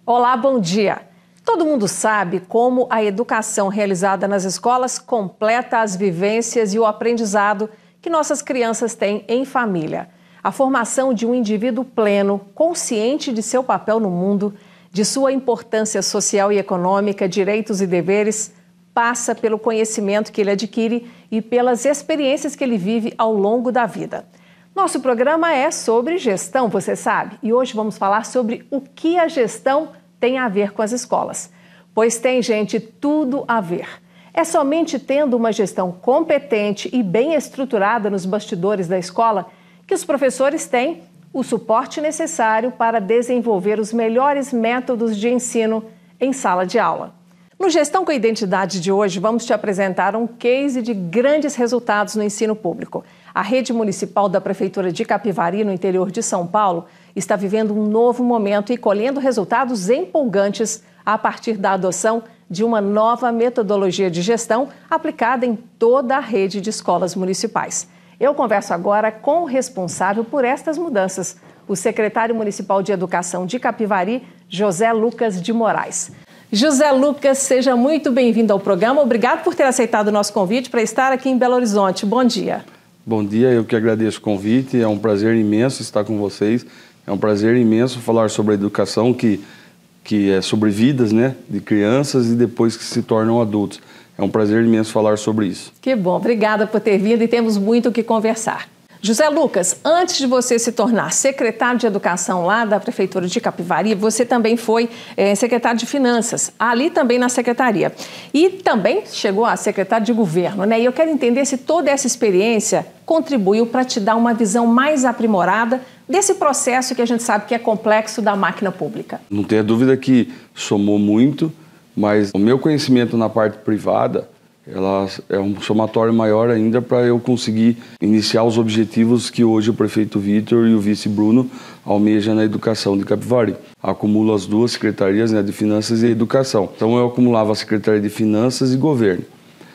Olá, bom dia. Todo mundo sabe como a educação realizada nas escolas completa as vivências e o aprendizado que nossas crianças têm em família. A formação de um indivíduo pleno, consciente de seu papel no mundo, de sua importância social e econômica, direitos e deveres, passa pelo conhecimento que ele adquire e pelas experiências que ele vive ao longo da vida. Nosso programa é sobre gestão, você sabe, e hoje vamos falar sobre o que a gestão tem a ver com as escolas. Pois tem, gente, tudo a ver. É somente tendo uma gestão competente e bem estruturada nos bastidores da escola que os professores têm o suporte necessário para desenvolver os melhores métodos de ensino em sala de aula. No Gestão com Identidade de hoje, vamos te apresentar um case de grandes resultados no ensino público. A rede municipal da Prefeitura de Capivari, no interior de São Paulo, está vivendo um novo momento e colhendo resultados empolgantes a partir da adoção de uma nova metodologia de gestão aplicada em toda a rede de escolas municipais. Eu converso agora com o responsável por estas mudanças, o secretário municipal de Educação de Capivari, José Lucas de Moraes. José Lucas, seja muito bem-vindo ao programa. Obrigado por ter aceitado o nosso convite para estar aqui em Belo Horizonte. Bom dia. Bom dia, eu que agradeço o convite. É um prazer imenso estar com vocês. É um prazer imenso falar sobre a educação, que é sobre vidas, né, de crianças e depois que se tornam adultos. É um prazer imenso falar sobre isso. Que bom, obrigada por ter vindo e temos muito o que conversar. José Lucas, antes de você se tornar secretário de Educação lá da Prefeitura de Capivari, você também foi secretário de Finanças, ali também na Secretaria. E também chegou a secretário de Governo, né? E eu quero entender se toda essa experiência contribuiu para te dar uma visão mais aprimorada desse processo que a gente sabe que é complexo da máquina pública. Não tenha dúvida que somou muito, mas o meu conhecimento na parte privada, ela é um somatório maior ainda para eu conseguir iniciar os objetivos que hoje o prefeito Vitor e o vice Bruno almejam na educação de Capivari. Acumulo as duas secretarias, né, de Finanças e Educação. Então eu acumulava a Secretaria de Finanças e Governo,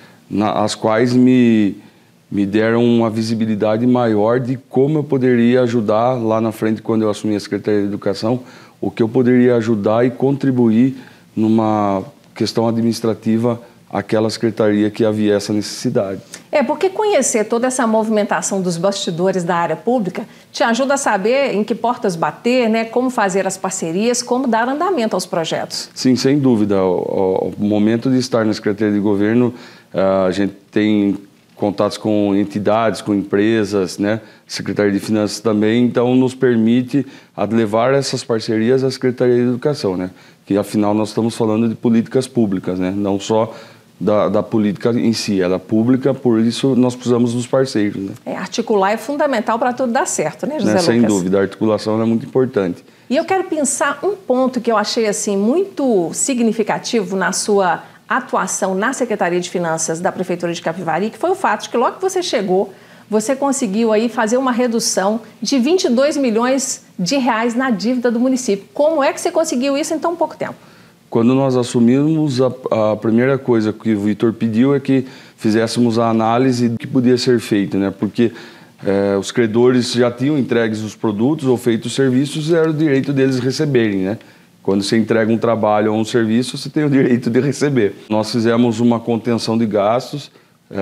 as quais me deram uma visibilidade maior de como eu poderia ajudar lá na frente, quando eu assumi a Secretaria de Educação, o que eu poderia ajudar e contribuir numa questão administrativa aquela secretaria que havia essa necessidade. Porque conhecer toda essa movimentação dos bastidores da área pública te ajuda a saber em que portas bater, né, como fazer as parcerias, como dar andamento aos projetos. Sim, sem dúvida. O momento de estar na Secretaria de Governo, a gente tem contatos com entidades, com empresas, né? Secretaria de Finanças também, então nos permite levar essas parcerias à Secretaria de Educação, né? Que afinal nós estamos falando de políticas públicas, né? Não só da política em si, ela é pública, por isso nós precisamos dos parceiros, né? Articular é fundamental para tudo dar certo, né, José Lucas? Sem dúvida, a articulação é muito importante. E eu quero pensar um ponto que eu achei assim muito significativo na sua atuação na Secretaria de Finanças da Prefeitura de Capivari, que foi o fato de que logo que você chegou, você conseguiu aí fazer uma redução de 22 milhões de reais na dívida do município. Como é que você conseguiu isso em tão pouco tempo? Quando nós assumimos, a primeira coisa que o Vitor pediu é que fizéssemos a análise do que podia ser feito, né? Porque os credores já tinham entregues os produtos ou feito os serviços e era o direito deles receberem, né? Quando você entrega um trabalho ou um serviço, você tem o direito de receber. Nós fizemos uma contenção de gastos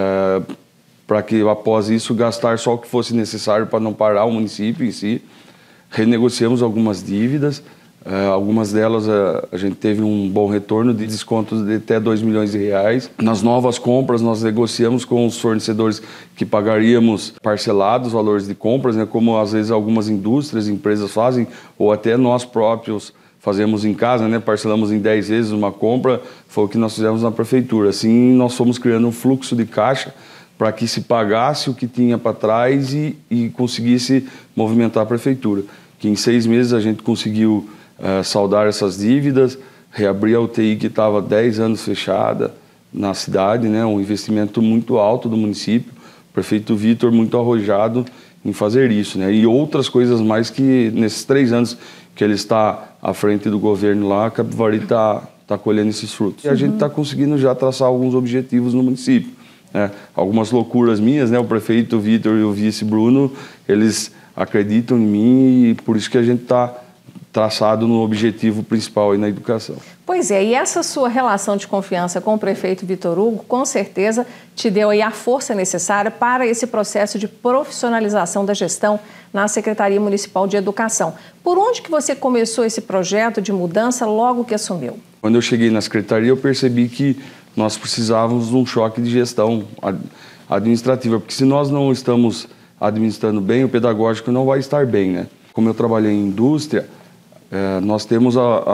para que, após isso, gastar só o que fosse necessário para não parar o município em si. Renegociamos algumas dívidas, algumas delas a gente teve um bom retorno de descontos de até 2 milhões de reais. Nas novas compras, nós negociamos com os fornecedores que pagaríamos parcelados os valores de compras, né, como às vezes algumas indústrias, empresas fazem, ou até nós próprios fazemos em casa, né? Parcelamos em 10 vezes uma compra, foi o que nós fizemos na prefeitura. Assim, nós fomos criando um fluxo de caixa para que se pagasse o que tinha para trás e conseguisse movimentar a prefeitura. Que em 6 meses a gente conseguiu saldar essas dívidas, reabrir a UTI que estava 10 anos fechada na cidade, né? Um investimento muito alto do município. O prefeito Vitor muito arrojado em fazer isso, né? E outras coisas mais que nesses 3 anos que ele está à frente do governo lá, a Capivari está colhendo esses frutos. E a gente está conseguindo já traçar alguns objetivos no município, né? Algumas loucuras minhas, né? O prefeito Vitor e o vice Bruno, eles acreditam em mim e por isso que a gente está traçado no objetivo principal aí na educação. Pois é, e essa sua relação de confiança com o prefeito Vitor Hugo, com certeza, te deu aí a força necessária para esse processo de profissionalização da gestão na Secretaria Municipal de Educação. Por onde que você começou esse projeto de mudança logo que assumiu? Quando eu cheguei na Secretaria, eu percebi que nós precisávamos de um choque de gestão administrativa, porque se nós não estamos administrando bem, o pedagógico não vai estar bem, né? Como eu trabalhei em indústria, nós temos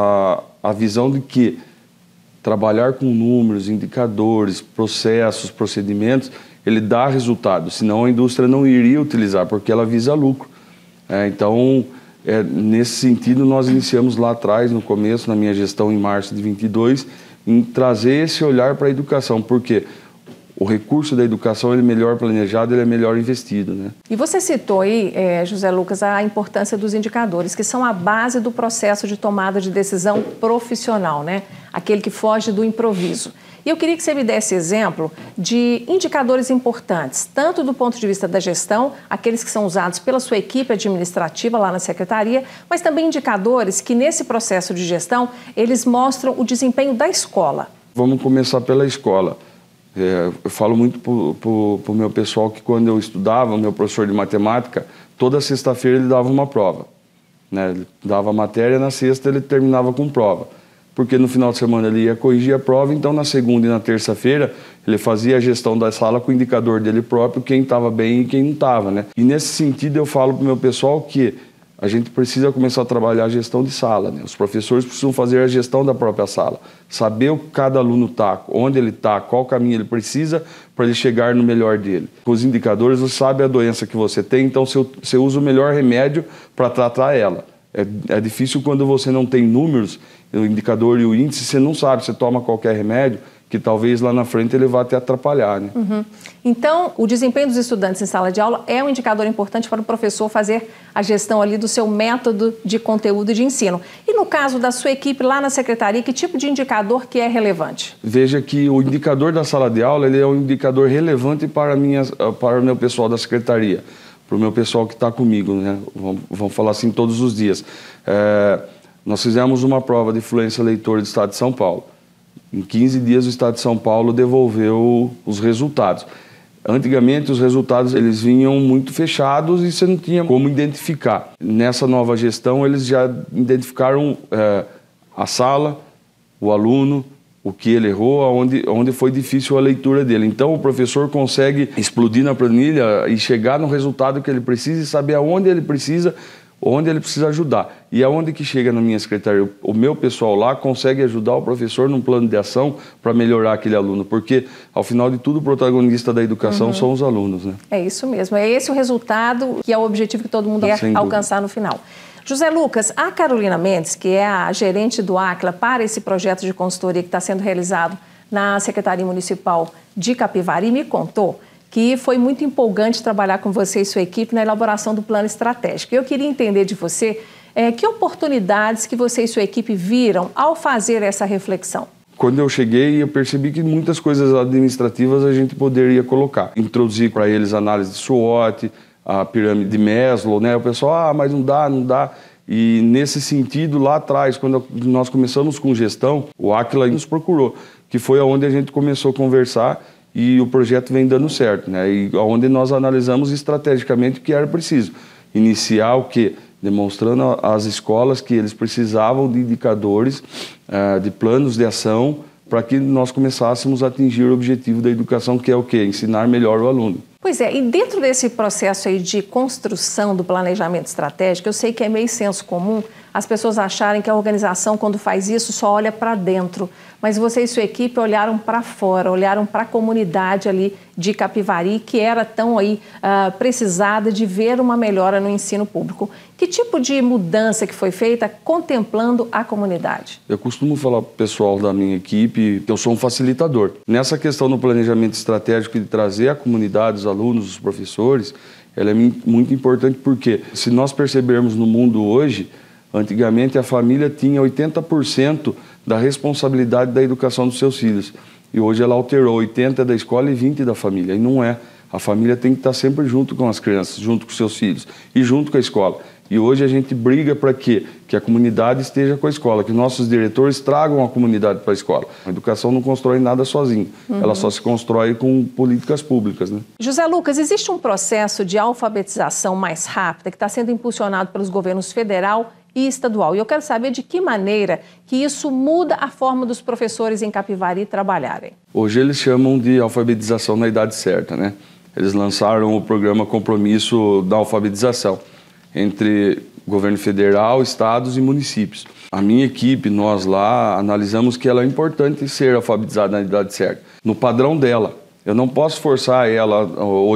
a visão de que trabalhar com números, indicadores, processos, procedimentos, ele dá resultado, senão a indústria não iria utilizar, porque ela visa lucro. Então, nesse sentido, nós iniciamos lá atrás, no começo, na minha gestão em março de 22, em trazer esse olhar para a educação, porque o recurso da educação ele é melhor planejado, ele é melhor investido, né? E você citou aí, José Lucas, a importância dos indicadores, que são a base do processo de tomada de decisão profissional, né? Aquele que foge do improviso. E eu queria que você me desse exemplo de indicadores importantes, tanto do ponto de vista da gestão, aqueles que são usados pela sua equipe administrativa lá na Secretaria, mas também indicadores que nesse processo de gestão, eles mostram o desempenho da escola. Vamos começar pela escola. Eu falo muito para o meu pessoal que quando eu estudava, o meu professor de matemática, toda sexta-feira ele dava uma prova, né? Ele dava a matéria, na sexta ele terminava com prova, porque no final de semana ele ia corrigir a prova, então na segunda e na terça-feira ele fazia a gestão da sala com o indicador dele próprio, quem estava bem e quem não estava, né? E nesse sentido eu falo para o meu pessoal que a gente precisa começar a trabalhar a gestão de sala, né? Os professores precisam fazer a gestão da própria sala, saber o que cada aluno está, onde ele está, qual caminho ele precisa para ele chegar no melhor dele. Com os indicadores, você sabe a doença que você tem, então você usa o melhor remédio para tratar ela. É difícil quando você não tem números, o indicador e o índice, você não sabe, você toma qualquer remédio, que talvez lá na frente ele vá até atrapalhar, né? Uhum. Então, o desempenho dos estudantes em sala de aula é um indicador importante para o professor fazer a gestão ali do seu método de conteúdo de ensino. E no caso da sua equipe lá na secretaria, que tipo de indicador que é relevante? Veja que o indicador da sala de aula ele é um indicador relevante para o meu pessoal da secretaria, para o meu pessoal que está comigo, né? Vamos falar assim todos os dias. Nós fizemos uma prova de fluência leitora do Estado de São Paulo. Em 15 dias o Estado de São Paulo devolveu os resultados. Antigamente os resultados eles vinham muito fechados e você não tinha como identificar. Nessa nova gestão eles já identificaram a sala, o aluno, o que ele errou, onde foi difícil a leitura dele. Então o professor consegue explodir na planilha e chegar no resultado que ele precisa e saber aonde ele precisa ajudar. E aonde que chega na minha secretaria? O meu pessoal lá consegue ajudar o professor num plano de ação para melhorar aquele aluno, porque, ao final de tudo, o protagonista da educação são os alunos, né? É isso mesmo, é esse o resultado que é o objetivo que todo mundo quer alcançar no final. José Lucas, a Carolina Mendes, que é a gerente do ACLA para esse projeto de consultoria que está sendo realizado na Secretaria Municipal de Capivari, me contou que foi muito empolgante trabalhar com você e sua equipe na elaboração do plano estratégico. Eu queria entender de você que oportunidades que você e sua equipe viram ao fazer essa reflexão. Quando eu cheguei, eu percebi que muitas coisas administrativas a gente poderia colocar. Introduzir para eles a análise de SWOT, a pirâmide de Maslow, né? O pessoal, mas não dá. E nesse sentido, lá atrás, quando nós começamos com gestão, o ACLA nos procurou, que foi onde a gente começou a conversar e o projeto vem dando certo, né? E onde nós analisamos estrategicamente o que era preciso. Iniciar o quê? Demonstrando às escolas que eles precisavam de indicadores, de planos de ação, para que nós começássemos a atingir o objetivo da educação, que é o quê? Ensinar melhor o aluno. Pois é, e dentro desse processo aí de construção do planejamento estratégico, eu sei que é meio senso comum as pessoas acharem que a organização, quando faz isso, só olha para dentro. Mas você e sua equipe olharam para fora, olharam para a comunidade ali de Capivari, que era tão aí precisada de ver uma melhora no ensino público. Que tipo de mudança que foi feita contemplando a comunidade? Eu costumo falar para o pessoal da minha equipe que eu sou um facilitador. Nessa questão do planejamento estratégico de trazer a comunidade, os alunos, os professores, ela é muito importante porque se nós percebermos no mundo hoje, antigamente a família tinha 80% da responsabilidade da educação dos seus filhos. E hoje ela alterou, 80% é da escola e 20% da família. E não é. A família tem que estar sempre junto com as crianças, junto com seus filhos e junto com a escola. E hoje a gente briga para quê? Que a comunidade esteja com a escola, que nossos diretores tragam a comunidade para a escola. A educação não constrói nada sozinha, ela só se constrói com políticas públicas, né? José Lucas, existe um processo de alfabetização mais rápida que está sendo impulsionado pelos governos federal e estadual. E eu quero saber de que maneira que isso muda a forma dos professores em Capivari trabalharem. Hoje eles chamam de alfabetização na idade certa, né? Eles lançaram o programa Compromisso da Alfabetização entre governo federal, estados e municípios. A minha equipe, nós lá, analisamos que ela é importante ser alfabetizada na idade certa, no padrão dela. Eu não posso forçar ela,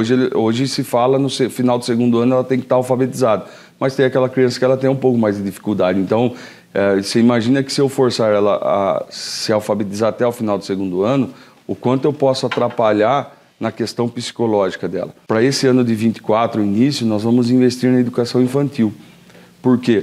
hoje se fala no final do segundo ano ela tem que estar alfabetizada, mas tem aquela criança que ela tem um pouco mais de dificuldade. Então, você imagina que se eu forçar ela a se alfabetizar até o final do segundo ano, o quanto eu posso atrapalhar na questão psicológica dela. Para esse ano de 24, início, nós vamos investir na educação infantil. Por quê?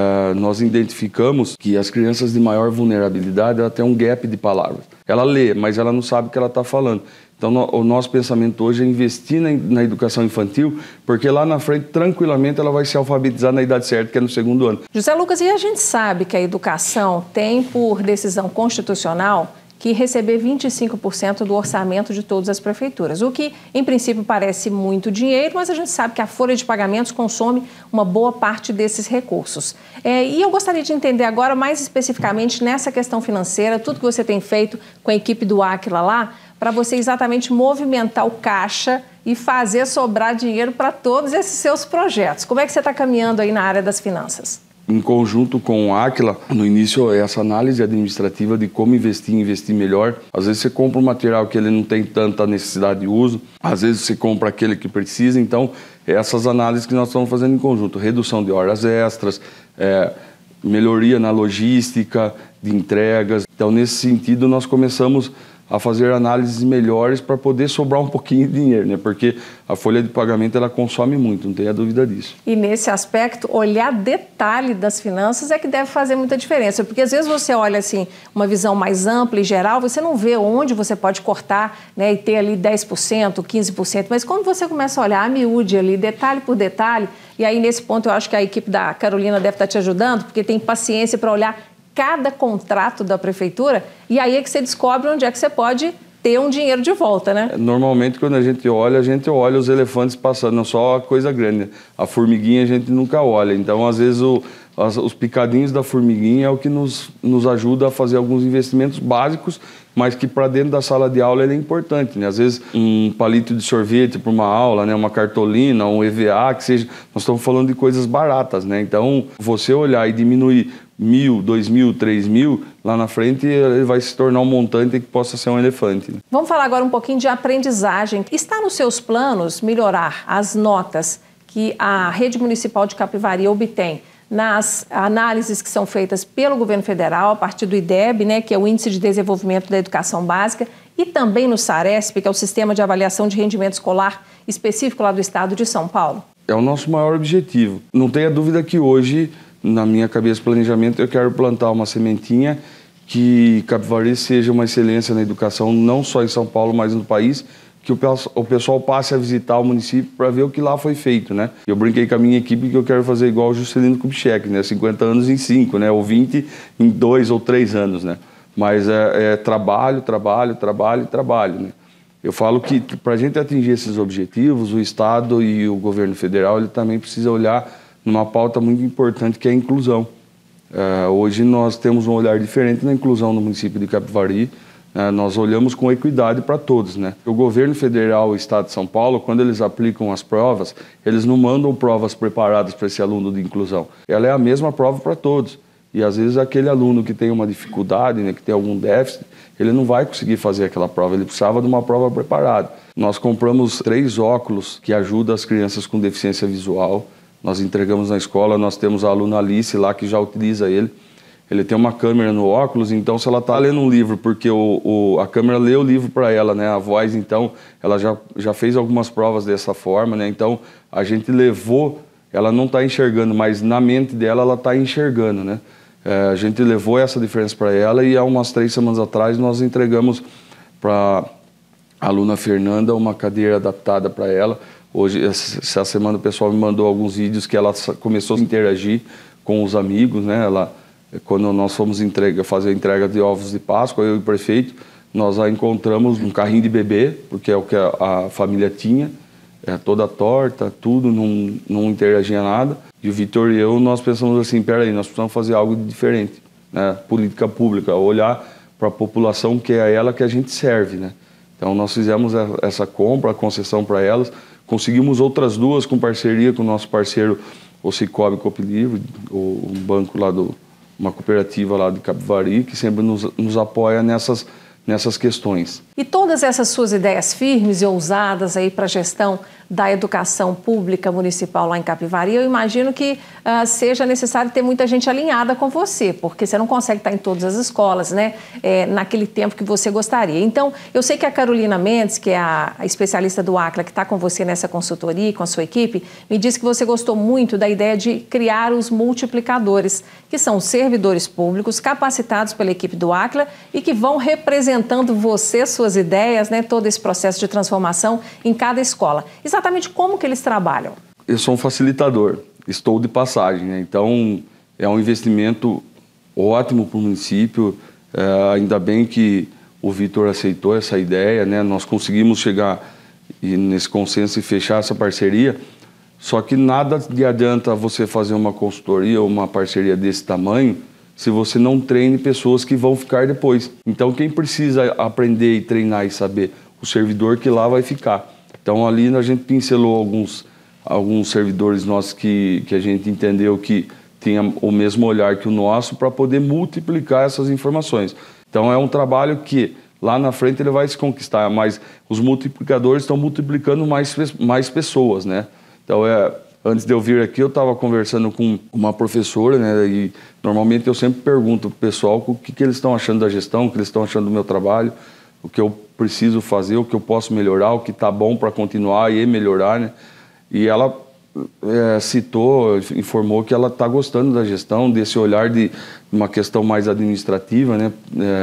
Nós identificamos que as crianças de maior vulnerabilidade, ela tem um gap de palavras. Ela lê, mas ela não sabe o que ela está falando. Então, o nosso pensamento hoje é investir na educação infantil, porque lá na frente, tranquilamente, ela vai se alfabetizar na idade certa, que é no segundo ano. José Lucas, e a gente sabe que a educação tem, por decisão constitucional, que receber 25% do orçamento de todas as prefeituras, o que, em princípio, parece muito dinheiro, mas a gente sabe que a folha de pagamentos consome uma boa parte desses recursos. E eu gostaria de entender agora, mais especificamente, nessa questão financeira, tudo que você tem feito com a equipe do Áquila lá, para você exatamente movimentar o caixa e fazer sobrar dinheiro para todos esses seus projetos. Como é que você está caminhando aí na área das finanças? Em conjunto com o Áquila, no início, essa análise administrativa de como investir melhor. Às vezes você compra um material que ele não tem tanta necessidade de uso, às vezes você compra aquele que precisa. Então, essas análises que nós estamos fazendo em conjunto, redução de horas extras, melhoria na logística de entregas. Então, nesse sentido, nós começamos a fazer análises melhores para poder sobrar um pouquinho de dinheiro, né? Porque a folha de pagamento ela consome muito, não tenha dúvida disso. E nesse aspecto, olhar detalhe das finanças é que deve fazer muita diferença, porque às vezes você olha assim, uma visão mais ampla e geral, você não vê onde você pode cortar, né, e ter ali 10%, 15%, mas quando você começa a olhar a miúde ali, detalhe por detalhe, e aí nesse ponto eu acho que a equipe da Carolina deve estar te ajudando, porque tem paciência para olhar cada contrato da prefeitura, e aí é que você descobre onde é que você pode ter um dinheiro de volta, né? Normalmente, quando a gente olha os elefantes passando, não só a coisa grande. A formiguinha a gente nunca olha. Então, às vezes, os picadinhos da formiguinha é o que nos ajuda a fazer alguns investimentos básicos, mas que para dentro da sala de aula ele é importante, né? Às vezes, um palito de sorvete para uma aula, né? Uma cartolina, um EVA, que seja... Nós estamos falando de coisas baratas, né? Então, você olhar e diminuir 1.000, 2.000, 3.000, lá na frente ele vai se tornar um montante que possa ser um elefante. Vamos falar agora um pouquinho de aprendizagem. Está nos seus planos melhorar as notas que a Rede Municipal de Capivari obtém nas análises que são feitas pelo governo federal, a partir do IDEB, né, que é o Índice de Desenvolvimento da Educação Básica, e também no SARESP, que é o Sistema de Avaliação de Rendimento Escolar específico lá do estado de São Paulo? É o nosso maior objetivo. Não tenha dúvida que hoje, na minha cabeça de planejamento, eu quero plantar uma sementinha que Capivari seja uma excelência na educação, não só em São Paulo, mas no país, que o pessoal passe a visitar o município para ver o que lá foi feito, né? Eu brinquei com a minha equipe que eu quero fazer igual o Juscelino Kubitschek, né? 50 anos em 5, né? Ou 20 em 2 ou 3 anos, né? Mas trabalho, né? Eu falo que para a gente atingir esses objetivos, o Estado e o governo federal, ele também precisa olhar numa pauta muito importante, que é a inclusão. Hoje nós temos um olhar diferente na inclusão no município de Capivari. Nós olhamos com equidade para todos, né? O governo federal e o Estado de São Paulo, quando eles aplicam as provas, eles não mandam provas preparadas para esse aluno de inclusão. Ela é a mesma prova para todos. E às vezes aquele aluno que tem uma dificuldade, né, que tem algum déficit, ele não vai conseguir fazer aquela prova, ele precisava de uma prova preparada. Nós compramos 3 óculos que ajudam as crianças com deficiência visual. Nós entregamos na escola, nós temos a aluna Alice lá que já utiliza ele. Ele tem uma câmera no óculos, então se ela está lendo um livro, porque a câmera lê o livro para ela, né? A voz, então, ela já fez algumas provas dessa forma, né? Então, a gente levou, ela não está enxergando, mas na mente dela ela está enxergando, né? A gente levou essa diferença para ela e há umas 3 semanas atrás nós entregamos para a aluna Fernanda uma cadeira adaptada para ela, Hoje, essa semana o pessoal me mandou alguns vídeos que ela começou a interagir com os amigos, né? Quando nós fomos fazer a entrega de ovos de Páscoa, eu e o prefeito, nós a encontramos um carrinho de bebê, porque é o que a família tinha, toda torta, tudo, não interagia nada. E o Vitor e eu, nós pensamos assim, peraí, nós precisamos fazer algo diferente, né? Política pública, olhar para a população que é ela que a gente serve, né? Então nós fizemos essa compra, a concessão para elas, conseguimos outras duas com parceria com o nosso parceiro, o Cicobi Copilivre, um banco lá uma cooperativa lá de Capivari, que sempre nos apoia nessas questões. E todas essas suas ideias firmes e ousadas aí para a gestão da educação pública municipal lá em Capivari, eu imagino que seja necessário ter muita gente alinhada com você, porque você não consegue estar em todas as escolas, né, naquele tempo que você gostaria. Então, eu sei que a Carolina Mendes, que é a especialista do ACLA, que está com você nessa consultoria, com a sua equipe, me disse que você gostou muito da ideia de criar os multiplicadores, que são servidores públicos capacitados pela equipe do ACLA e que vão representando você, suas ideias, né, todo esse processo de transformação em cada escola. Exatamente como que eles trabalham? Eu sou um facilitador, estou de passagem, né? Então é um investimento ótimo para o município, ainda bem que o Vitor aceitou essa ideia, né? Nós conseguimos chegar nesse consenso e fechar essa parceria, só que nada de adianta você fazer uma consultoria ou uma parceria desse tamanho se você não treine pessoas que vão ficar depois. Então quem precisa aprender e treinar e saber? O servidor que lá vai ficar. Então ali a gente pincelou alguns servidores nossos que a gente entendeu que tinha o mesmo olhar que o nosso para poder multiplicar essas informações. Então é um trabalho que lá na frente ele vai se conquistar, mas os multiplicadores estão multiplicando mais pessoas, né? Então antes de eu vir aqui eu estava conversando com uma professora, né? E normalmente eu sempre pergunto para o pessoal o que eles estão achando da gestão, o que eles estão achando do meu trabalho, o que eu preciso fazer, o que eu posso melhorar, o que está bom para continuar e melhorar, né? E ela informou que ela está gostando da gestão, desse olhar de uma questão mais administrativa, né?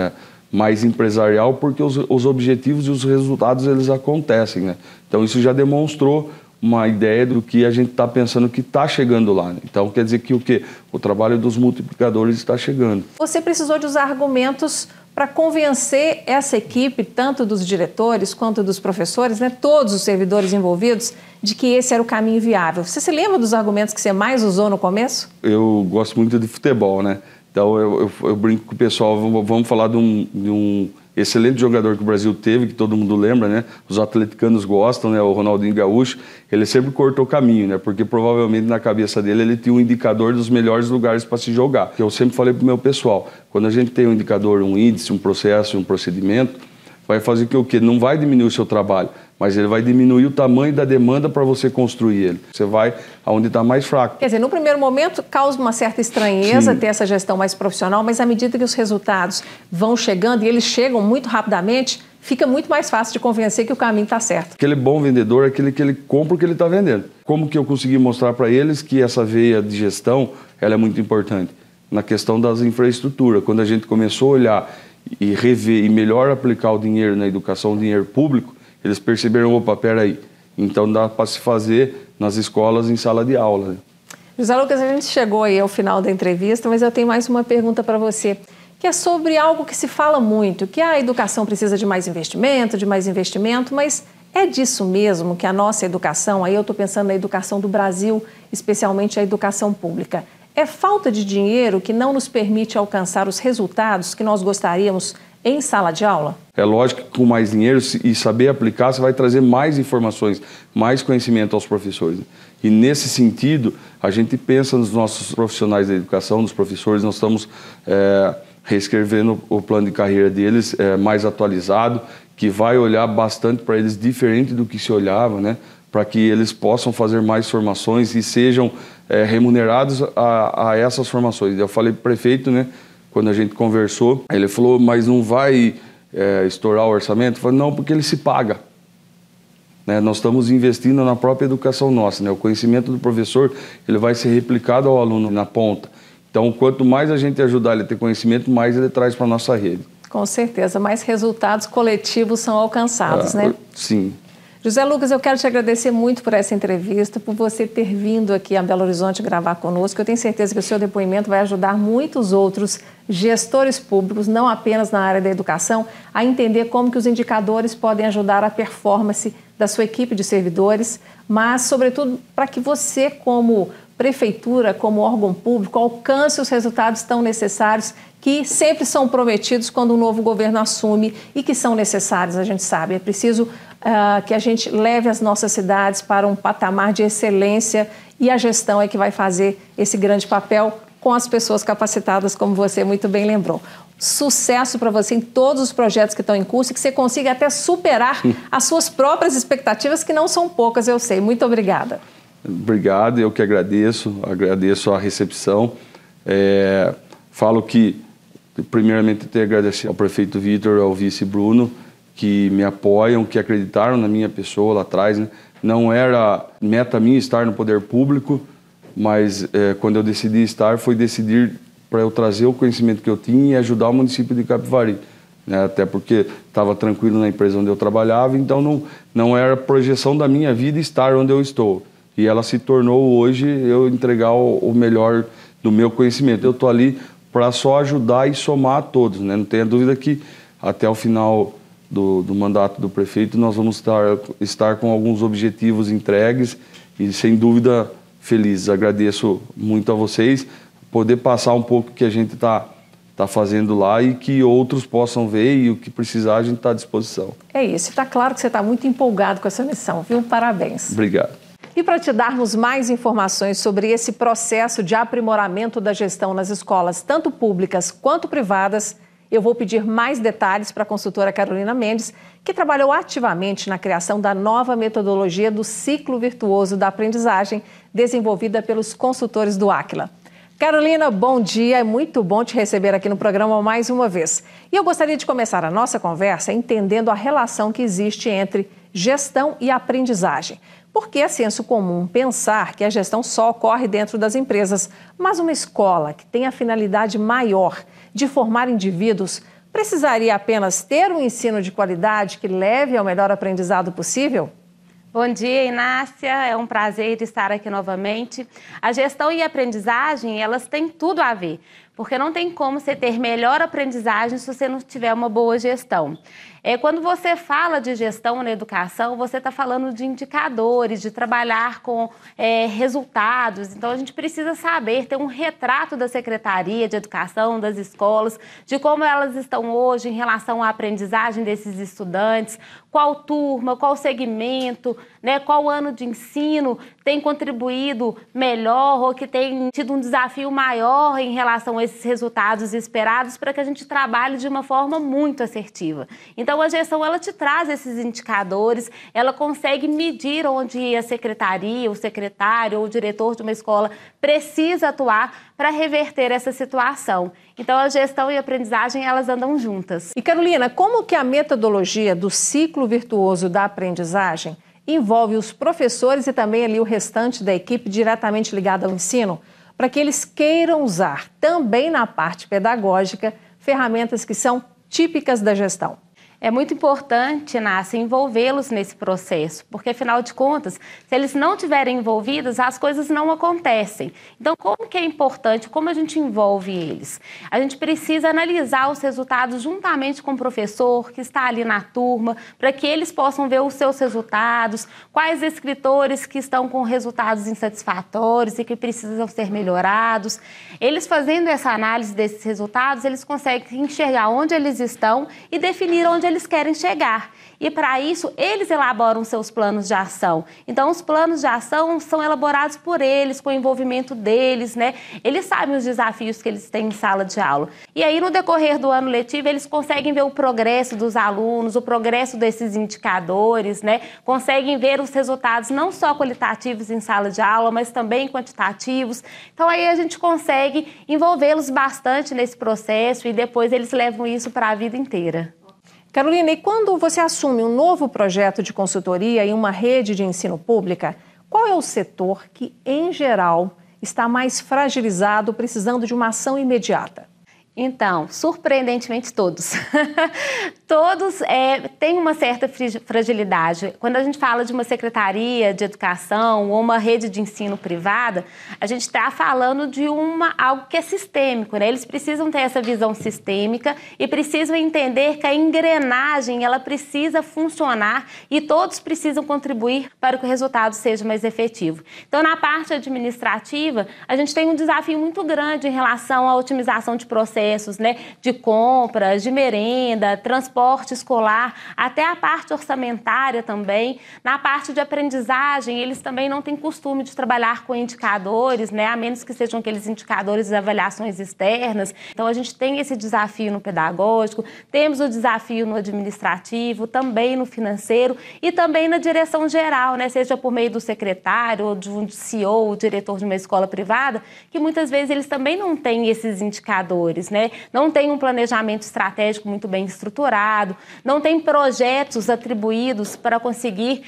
Mais empresarial, porque os objetivos e os resultados eles acontecem, né? Então isso já demonstrou uma ideia do que a gente está pensando que está chegando lá, né? Então quer dizer que o trabalho dos multiplicadores está chegando. Você precisou de usar argumentos para convencer essa equipe, tanto dos diretores quanto dos professores, né, todos os servidores envolvidos, de que esse era o caminho viável. Você se lembra dos argumentos que você mais usou no começo? Eu gosto muito de futebol, né? Então eu brinco com o pessoal, vamos falar de um excelente jogador que o Brasil teve, que todo mundo lembra, né? Os atleticanos gostam, né? O Ronaldinho Gaúcho, ele sempre cortou caminho, né? Porque provavelmente na cabeça dele ele tinha um indicador dos melhores lugares para se jogar. Eu sempre falei para o meu pessoal, quando a gente tem um indicador, um índice, um processo, um procedimento, vai fazer que o quê? Não vai diminuir o seu trabalho, mas ele vai diminuir o tamanho da demanda para você construir ele. Você vai aonde está mais fraco. Quer dizer, no primeiro momento causa uma certa estranheza ter essa gestão mais profissional, mas à medida que os resultados vão chegando e eles chegam muito rapidamente, fica muito mais fácil de convencer que o caminho está certo. Aquele bom vendedor é aquele que ele compra o que ele está vendendo. Como que eu consegui mostrar para eles que essa veia de gestão ela é muito importante? Na questão das infraestruturas. Quando a gente começou a olhar e rever e melhor aplicar o dinheiro na educação, o dinheiro público, eles perceberam, opa, peraí, então dá para se fazer nas escolas em sala de aula. Né? José Lucas, a gente chegou aí ao final da entrevista, mas eu tenho mais uma pergunta para você, que é sobre algo que se fala muito, que a educação precisa de mais investimento, mas é disso mesmo que a nossa educação, aí eu estou pensando na educação do Brasil, especialmente a educação pública, é falta de dinheiro que não nos permite alcançar os resultados que nós gostaríamos em sala de aula? É lógico que com mais dinheiro e saber aplicar, você vai trazer mais informações, mais conhecimento aos professores. E nesse sentido, a gente pensa nos nossos profissionais da educação, nos professores, nós estamos reescrevendo o plano de carreira deles mais atualizado, que vai olhar bastante para eles diferente do que se olhava, né? Para que eles possam fazer mais formações e sejam remunerados a essas formações. Eu falei para o prefeito, né? Quando a gente conversou, ele falou, mas não vai estourar o orçamento? Eu falei, não, porque ele se paga. Né? Nós estamos investindo na própria educação nossa. Né? O conhecimento do professor ele vai ser replicado ao aluno na ponta. Então, quanto mais a gente ajudar ele a ter conhecimento, mais ele traz para a nossa rede. Com certeza, mais resultados coletivos são alcançados, né? Sim. José Lucas, eu quero te agradecer muito por essa entrevista, por você ter vindo aqui a Belo Horizonte gravar conosco. Eu tenho certeza que o seu depoimento vai ajudar muitos outros gestores públicos, não apenas na área da educação, a entender como que os indicadores podem ajudar a performance da sua equipe de servidores, mas, sobretudo, para que você, como prefeitura, como órgão público, alcance os resultados tão necessários que sempre são prometidos quando um novo governo assume e que são necessários, a gente sabe. É preciso que a gente leve as nossas cidades para um patamar de excelência e a gestão é que vai fazer esse grande papel com as pessoas capacitadas, como você muito bem lembrou. Sucesso para você em todos os projetos que estão em curso e que você consiga até superar as suas próprias expectativas, que não são poucas, eu sei. Muito obrigada. Obrigado, eu que agradeço a recepção. Falo que, primeiramente, eu tenho que agradecer ao prefeito Vitor e ao vice Bruno, que me apoiam, que acreditaram na minha pessoa lá atrás, né? Não era meta minha estar no poder público, mas quando eu decidi estar, foi decidir para eu trazer o conhecimento que eu tinha e ajudar o município de Capivari, né? Até porque estava tranquilo na empresa onde eu trabalhava, então não era projeção da minha vida estar onde eu estou. E ela se tornou hoje eu entregar o melhor do meu conhecimento. Eu estou ali para só ajudar e somar a todos, né? Não tenha dúvida que até o final do mandato do prefeito nós vamos estar com alguns objetivos entregues e, sem dúvida, felizes. Agradeço muito a vocês, poder passar um pouco o que a gente está fazendo lá e que outros possam ver, e o que precisar a gente está à disposição. É isso, está claro que você está muito empolgado com essa missão, viu? Parabéns. Obrigado. E para te darmos mais informações sobre esse processo de aprimoramento da gestão nas escolas, tanto públicas quanto privadas, eu vou pedir mais detalhes para a consultora Carolina Mendes, que trabalhou ativamente na criação da nova metodologia do ciclo virtuoso da aprendizagem, desenvolvida pelos consultores do Aquila. Carolina, bom dia, é muito bom te receber aqui no programa mais uma vez. E eu gostaria de começar a nossa conversa entendendo a relação que existe entre gestão e aprendizagem. Porque é senso comum pensar que a gestão só ocorre dentro das empresas, mas uma escola que tem a finalidade maior de formar indivíduos precisaria apenas ter um ensino de qualidade que leve ao melhor aprendizado possível? Bom dia, Inácia. É um prazer estar aqui novamente. A gestão e a aprendizagem, elas têm tudo a ver, porque não tem como você ter melhor aprendizagem se você não tiver uma boa gestão. Quando você fala de gestão na educação, você está falando de indicadores, de trabalhar com resultados. Então, a gente precisa saber, ter um retrato da Secretaria de Educação, das escolas, de como elas estão hoje em relação à aprendizagem desses estudantes, qual turma, qual segmento, né, qual ano de ensino tem contribuído melhor ou que tem tido um desafio maior em relação a esses resultados esperados, para que a gente trabalhe de uma forma muito assertiva. Então, a gestão, ela te traz esses indicadores, ela consegue medir onde a secretaria, o secretário ou o diretor de uma escola precisa atuar para reverter essa situação. Então, a gestão e a aprendizagem, elas andam juntas. E, Carolina, como que a metodologia do ciclo virtuoso da aprendizagem envolve os professores e também ali o restante da equipe diretamente ligada ao ensino, para que eles queiram usar também na parte pedagógica ferramentas que são típicas da gestão? É muito importante, Inácia, envolvê-los nesse processo, porque, afinal de contas, se eles não estiverem envolvidos, as coisas não acontecem. Então, como que é importante, como a gente envolve eles? A gente precisa analisar os resultados juntamente com o professor que está ali na turma, para que eles possam ver os seus resultados, quais escritores que estão com resultados insatisfatórios e que precisam ser melhorados. Eles fazendo essa análise desses resultados, eles conseguem enxergar onde eles estão e definir onde eles querem chegar. E, para isso, eles elaboram seus planos de ação. Então, os planos de ação são elaborados por eles, com o envolvimento deles, né? Eles sabem os desafios que eles têm em sala de aula. E aí, no decorrer do ano letivo, eles conseguem ver o progresso dos alunos, o progresso desses indicadores, né? Conseguem ver os resultados não só qualitativos em sala de aula, mas também quantitativos. Então, aí a gente consegue envolvê-los bastante nesse processo e depois eles levam isso para a vida inteira. Carolina, e quando você assume um novo projeto de consultoria em uma rede de ensino pública, qual é o setor que, em geral, está mais fragilizado, precisando de uma ação imediata? Então, surpreendentemente todos. Todos têm uma certa fragilidade. Quando a gente fala de uma secretaria de educação ou uma rede de ensino privada, a gente está falando de algo que é sistêmico, né? Eles precisam ter essa visão sistêmica e precisam entender que a engrenagem ela precisa funcionar e todos precisam contribuir para que o resultado seja mais efetivo. Então, na parte administrativa, a gente tem um desafio muito grande em relação à otimização de processos, né, de compras, de merenda, transporte escolar, até a parte orçamentária também. Na parte de aprendizagem, eles também não têm costume de trabalhar com indicadores, né, a menos que sejam aqueles indicadores de avaliações externas. Então, a gente tem esse desafio no pedagógico, temos o desafio no administrativo, também no financeiro e também na direção geral, né, seja por meio do secretário ou de um CEO, diretor de uma escola privada, que muitas vezes eles também não têm esses indicadores, né? Não tem um planejamento estratégico muito bem estruturado, não tem projetos atribuídos para conseguir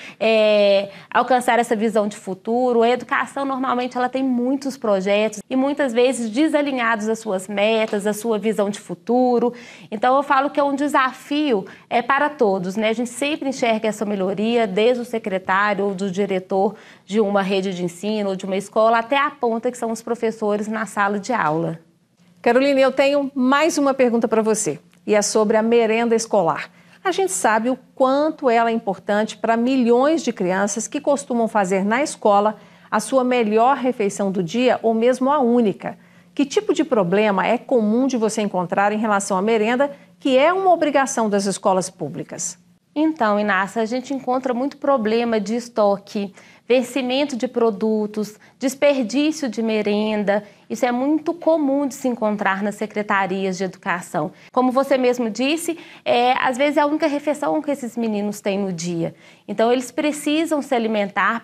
alcançar essa visão de futuro. A educação, normalmente, ela tem muitos projetos e muitas vezes desalinhados às suas metas, à sua visão de futuro. Então, eu falo que é um desafio para todos, né? A gente sempre enxerga essa melhoria, desde o secretário ou do diretor de uma rede de ensino ou de uma escola até a ponta que são os professores na sala de aula. Carolina, eu tenho mais uma pergunta para você, e é sobre a merenda escolar. A gente sabe o quanto ela é importante para milhões de crianças que costumam fazer na escola a sua melhor refeição do dia ou mesmo a única. Que tipo de problema é comum de você encontrar em relação à merenda, que é uma obrigação das escolas públicas? Então, Inácia, a gente encontra muito problema de estoque, vencimento de produtos, desperdício de merenda. Isso é muito comum de se encontrar nas secretarias de educação. Como você mesmo disse, às vezes é a única refeição que esses meninos têm no dia. Então, eles precisam se alimentar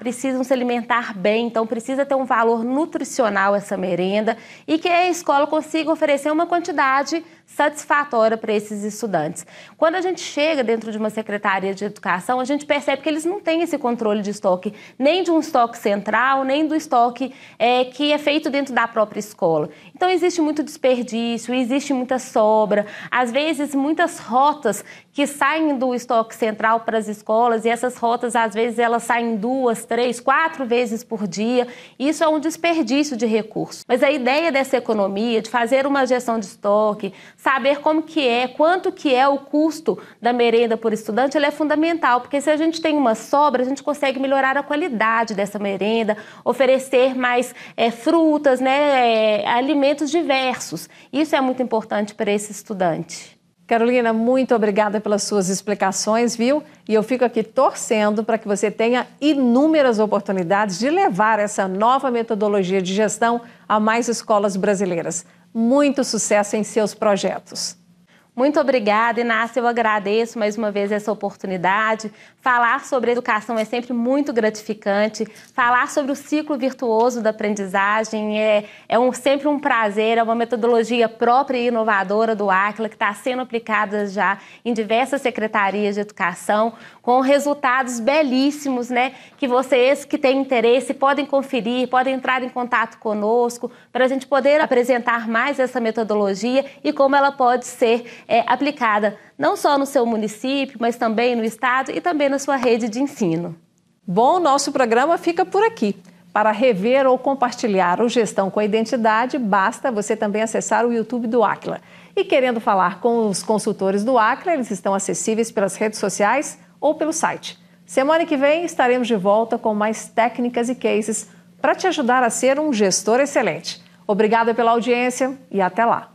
bem, então precisa ter um valor nutricional essa merenda e que a escola consiga oferecer uma quantidade satisfatória para esses estudantes. Quando a gente chega dentro de uma secretaria de educação, a gente percebe que eles não têm esse controle de estoque, nem de um estoque central, nem do estoque que é feito dentro da própria escola. Então, existe muito desperdício, existe muita sobra, às vezes muitas rotas que saem do estoque central para as escolas e essas rotas, às vezes, elas saem 2, 3, 4 vezes por dia. Isso é um desperdício de recursos. Mas a ideia dessa economia, de fazer uma gestão de estoque, saber como que quanto que é o custo da merenda por estudante, ela é fundamental, porque se a gente tem uma sobra, a gente consegue melhorar a qualidade dessa merenda, oferecer mais frutas, né, alimentos diversos. Isso é muito importante para esse estudante. Carolina, muito obrigada pelas suas explicações, viu? E eu fico aqui torcendo para que você tenha inúmeras oportunidades de levar essa nova metodologia de gestão a mais escolas brasileiras. Muito sucesso em seus projetos. Muito obrigada, Inácia. Eu agradeço mais uma vez essa oportunidade. Falar sobre educação é sempre muito gratificante. Falar sobre o ciclo virtuoso da aprendizagem é sempre um prazer. É uma metodologia própria e inovadora do ACLA que está sendo aplicada já em diversas secretarias de educação, com resultados belíssimos, né? Que vocês que têm interesse podem conferir, podem entrar em contato conosco para a gente poder apresentar mais essa metodologia e como ela pode ser aplicada não só no seu município, mas também no estado e também na sua rede de ensino. Bom, nosso programa fica por aqui. Para rever ou compartilhar o Gestão com a Identidade, basta você também acessar o YouTube do ACLA. E querendo falar com os consultores do ACLA, eles estão acessíveis pelas redes sociais ou pelo site. Semana que vem estaremos de volta com mais técnicas e cases para te ajudar a ser um gestor excelente. Obrigada pela audiência e até lá!